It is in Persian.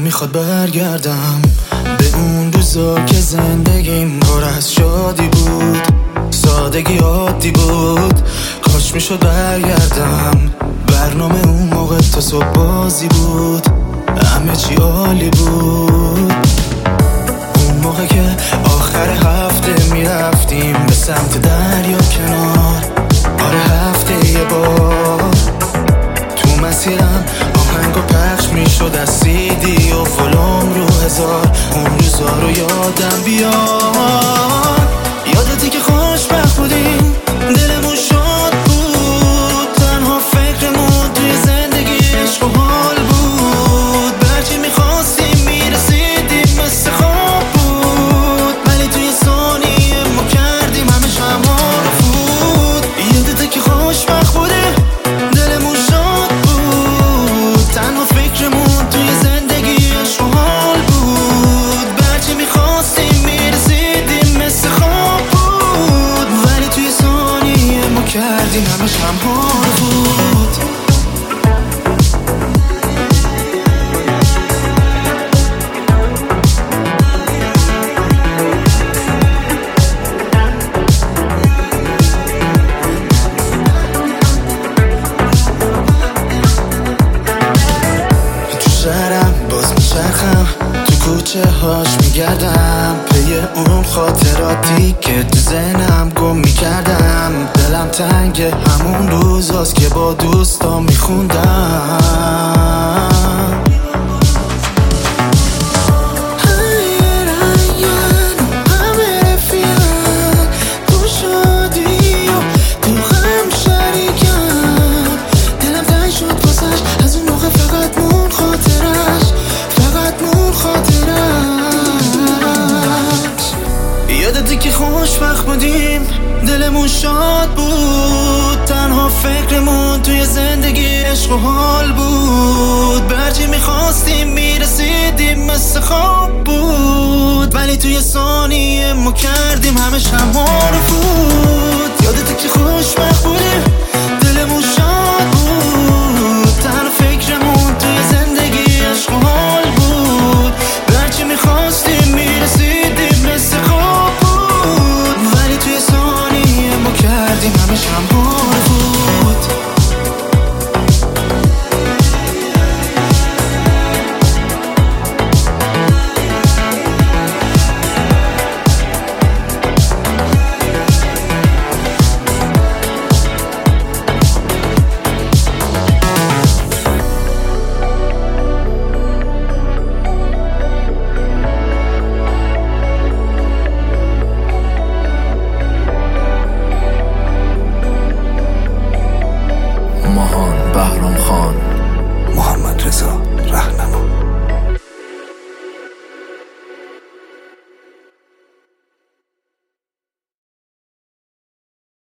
نمیخواد برگردم به اون روزا که زندگیم پر از شادی بود، سادگی عادی بود. کاش میشد برگردم، برنامه اون موقع تا صبح بازی بود، همه چی عالی بود. اون موقع که آخر هفته میرفتیم به سمت دریا کنار، آره هفته یه بار. تو مسیرم آهنگا پخش میشد از CD و ولوم رو 1000. اون روزا رو یادم بیاد، یادتی که خوشبخت بودیم، دلمون شاد بود، تنها فکرمون توی زندگی عشق و حال بود. برچی میخواستیم میرسیدیم مثل خواب بود، ولی توی ثانیه ما کردیم همه شما رو فوت. یادتی که خوشبخت بودیم، دلمون شاد بود، تنها فکرمون توی زندگی عشق و حال بود. برچی میخواستیم میرسیدیم مثل خواب بود، ولی توی ثانیه ما کردیم همه شما رو فوت. شهرم باز میچرخم، تو کوچه هاش میگردم، پی اون خاطراتی که تو ذهنم گم میکردم. دلم تنگ همون روزاست که با دوستا میخوندم. یادتی که خوشبخت بودیم، دلمون شاد بود، تنها فکرمون توی زندگی عشق و حال بود. برچی میخواستیم میرسیدیم مثل خواب بود، ولی توی ثانیه ما کردیم همه شما رو فوت. یادتی که خوشبخت بودیم، دلمون شاد بود، تنها فکرمون توی زندگی عشق و حال بود. برچی میخواستیم میرسیدیم مثل خواب بود، ولی توی ثانیه ما کردیم همه شما